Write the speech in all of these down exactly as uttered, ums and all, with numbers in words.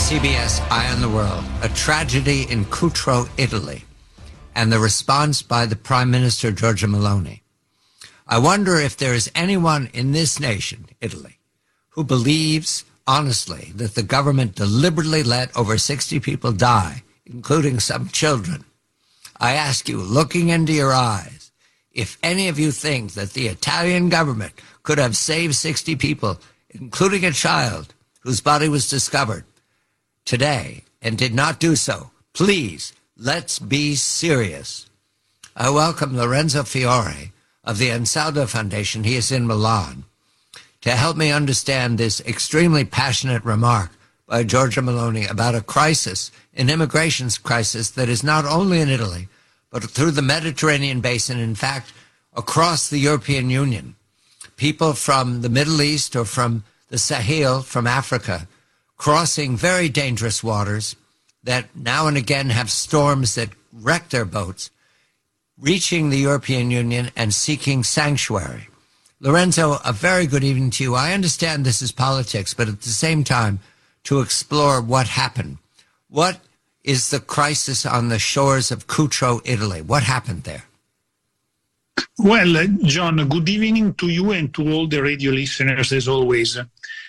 C B S Eye on the World, a tragedy in Cutro, Italy, and the response by the Prime Minister, Giorgia Meloni. I wonder if there is anyone in this nation, Italy, who believes honestly that the government deliberately let over sixty people die, including some children. I ask you, looking into your eyes, if any of you think that the Italian government could have saved sixty people, including a child whose body was discovered today and did not do so, please, let's be serious. I welcome Lorenzo Fiore of the Ansaldo Foundation. He is in Milan to help me understand this extremely passionate remark by Giorgia Meloni about a crisis, an immigration crisis that is not only in Italy, but through the Mediterranean basin, in fact, across the European Union. People from the Middle East or from the Sahel, from Africa, crossing very dangerous waters that now and again have storms that wreck their boats, reaching the European Union and seeking sanctuary. Lorenzo, a very good evening to you. I understand this is politics, but at the same time, to explore what happened. What is the crisis on the shores of Cutro, Italy? What happened there? Well, uh, John, good evening to you and to all the radio listeners, as always.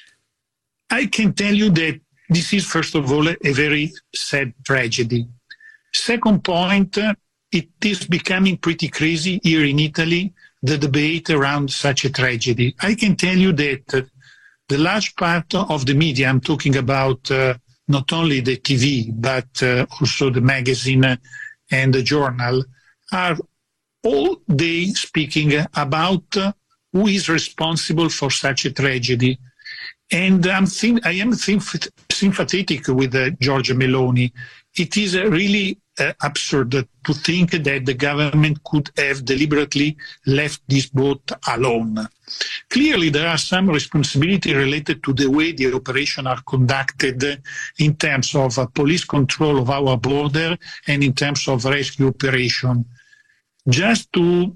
I can tell you that this is, first of all, a very sad tragedy. Second point, uh, it is becoming pretty crazy here in Italy, the debate around such a tragedy. I can tell you that uh, the large part of the media, I'm talking about uh, not only the T V, but uh, also the magazine and the journal, are all day speaking about uh, who is responsible for such a tragedy. And I'm think, I am sympathetic with uh, Giorgia Meloni. It is uh, really uh, absurd to think that the government could have deliberately left this boat alone. Clearly, there are some responsibility related to the way the operations are conducted in terms of uh, police control of our border and in terms of rescue operation. Just to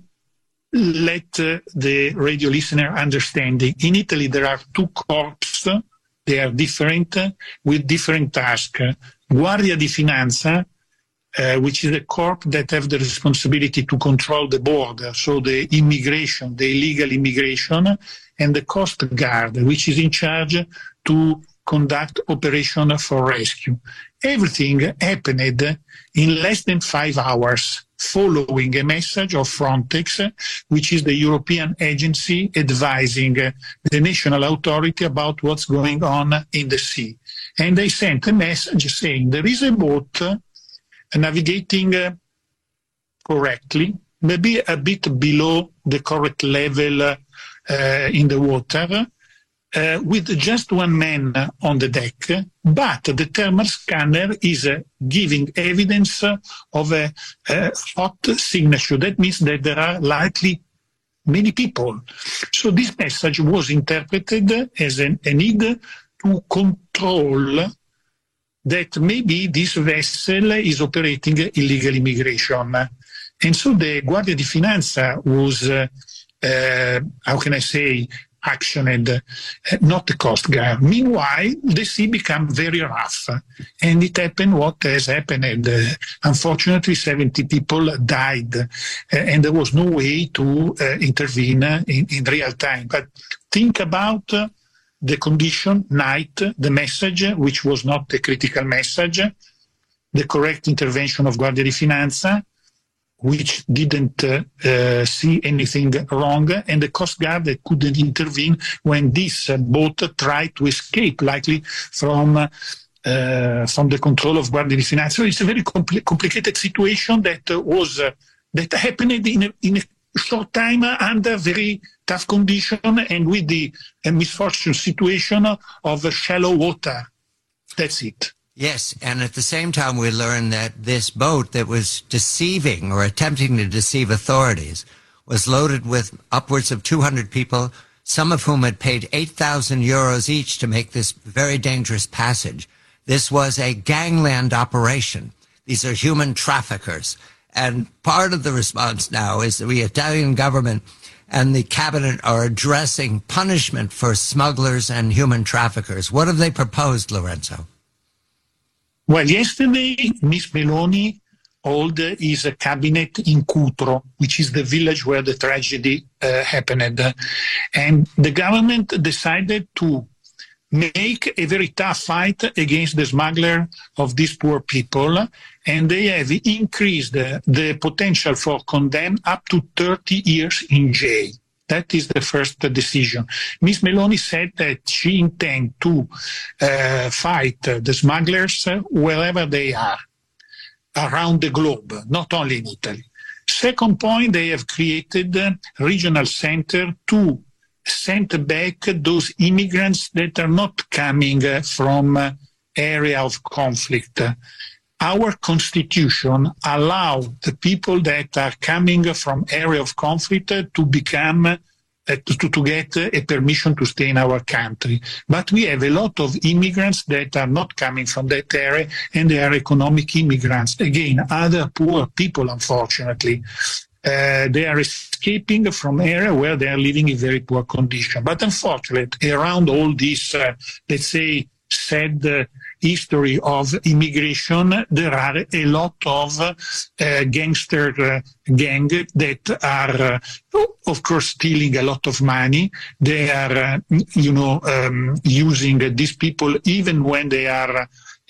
let uh, the radio listener understand, in Italy there are two corps, they are different, uh, with different tasks. Guardia di Finanza, uh, which is a corps that have the responsibility to control the border, so the immigration, the illegal immigration, and the Coast Guard, which is in charge to conduct operation for rescue. Everything happened in less than five hours, following a message of Frontex, which is the European agency advising the national authority about what's going on in the sea. And they sent a message saying there is a boat navigating correctly, maybe a bit below the correct level uh, in the water, Uh, with just one man uh, on the deck, but the thermal scanner is uh, giving evidence uh, of a, a hot signature. That means that there are likely many people. So this message was interpreted as an, a need to control that maybe this vessel is operating illegal immigration. And so the Guardia di Finanza was, uh, uh, how can I say, actioned, uh, not the Coast Guard. Meanwhile, the sea became very rough, and it happened what has happened. Uh, unfortunately, seventy people died, uh, and there was no way to uh, intervene in, in real time. But think about uh, the condition, night, the message, which was not a critical message, the correct intervention of Guardia di Finanza, which didn't uh, uh, see anything wrong, and the Coast Guard that couldn't intervene when this uh, boat tried to escape, likely from uh, uh, from the control of Guardia di Finanza. So it's a very compl- complicated situation that uh, was uh, that happened in a, in a short time under very tough condition and with the uh, misfortune situation of uh, shallow water. That's it. Yes, and at the same time we learned that this boat that was deceiving or attempting to deceive authorities was loaded with upwards of two hundred people, some of whom had paid eight thousand euros each to make this very dangerous passage. This was a gangland operation. These are human traffickers. And part of the response now is that the Italian government and the cabinet are addressing punishment for smugglers and human traffickers. What have they proposed, Lorenzo? Well, yesterday, Miss Meloni held his cabinet in Cutro, which is the village where the tragedy uh, happened. And the government decided to make a very tough fight against the smuggler of these poor people, and they have increased the, the potential for condemn up to thirty years in jail. That is the first decision. Miss Meloni said that she intends to uh, fight the smugglers wherever they are, around the globe, not only in Italy. Second point, they have created a regional center to send back those immigrants that are not coming from area of conflict. Our constitution allows the people that are coming from area of conflict to become uh, to, to get a permission to stay in our country. But we have a lot of immigrants that are not coming from that area, and they are economic immigrants. Again, other poor people, unfortunately. Uh, they are escaping from area where they are living in very poor condition. But unfortunately, around all this, uh, let's say, sad uh, history of immigration, there are a lot of uh, gangster uh, gang that are, uh, of course, stealing a lot of money. They are, uh, you know, um, using uh, these people even when they are uh,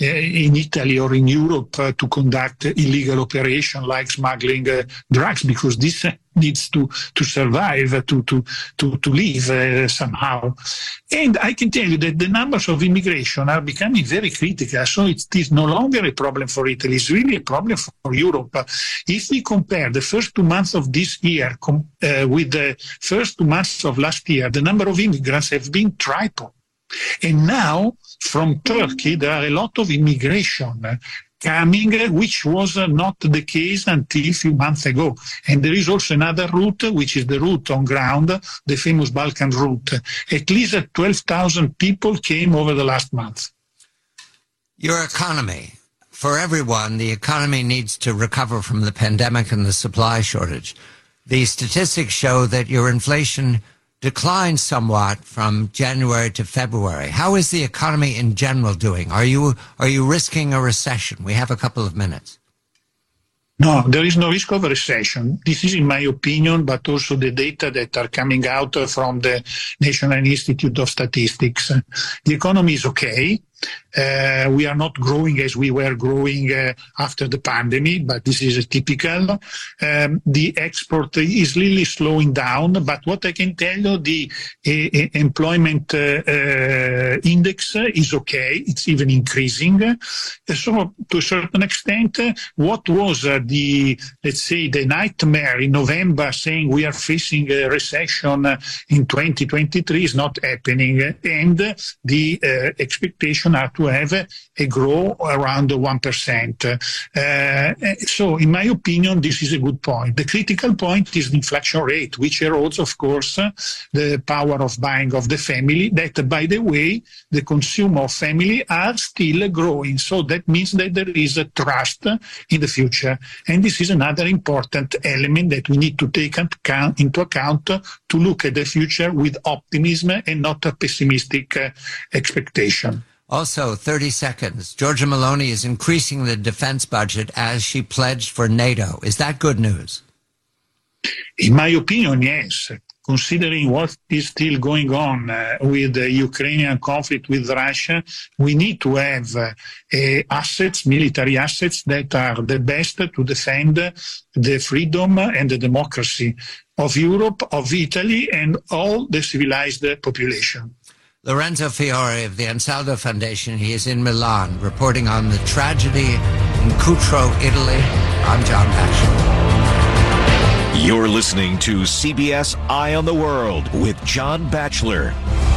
in Italy or in Europe uh, to conduct illegal operation like smuggling uh, drugs, because this uh, needs to to survive, uh, to to to to live uh, somehow. And I can tell you that the numbers of immigration are becoming very critical. So it is no longer a problem for Italy; it's really a problem for Europe. Uh, if we compare the first two months of this year com- uh, with the first two months of last year, the number of immigrants have been tripled. And now, from Turkey, there are a lot of immigration coming, which was not the case until a few months ago. And there is also another route, which is the route on ground, the famous Balkan route. At least twelve thousand people came over the last month. Your economy. For everyone, the economy needs to recover from the pandemic and the supply shortage. The statistics show that your inflation declined somewhat from January to February. How is the economy in general doing? Are you are you risking a recession? We have a couple of minutes. No, there is no risk of a recession. This is in my opinion, but also the data that are coming out from the National Institute of Statistics. The economy is okay. Uh, we are not growing as we were growing uh, after the pandemic, but this is typical. Um, the export is really slowing down, but what I can tell you, the uh, employment uh, uh, index is okay. It's even increasing. Uh, so to a certain extent, uh, what was uh, the, let's say, the nightmare in November saying we are facing a recession uh, in twenty twenty-three is not happening. And uh, the uh, expectation are to have a, a growth around one percent. Uh, so, in my opinion, this is a good point. The critical point is the inflation rate, which erodes, of course, uh, the power of buying of the family, that, by the way, the consumer of family are still growing. So that means that there is a trust in the future. And this is another important element that we need to take account, into account to look at the future with optimism and not a pessimistic uh, expectation. Also, thirty seconds. Giorgia Meloni is increasing the defense budget as she pledged for NATO. Is that good news? In my opinion, yes. Considering what is still going on uh, with the Ukrainian conflict with Russia, we need to have uh, uh, assets, military assets that are the best to defend the freedom and the democracy of Europe, of Italy, and all the civilized population. Lorenzo Fiore of the Ansaldo Foundation. He is in Milan reporting on the tragedy in Cutro, Italy. I'm John Batchelor. You're listening to C B S Eye on the World with John Batchelor.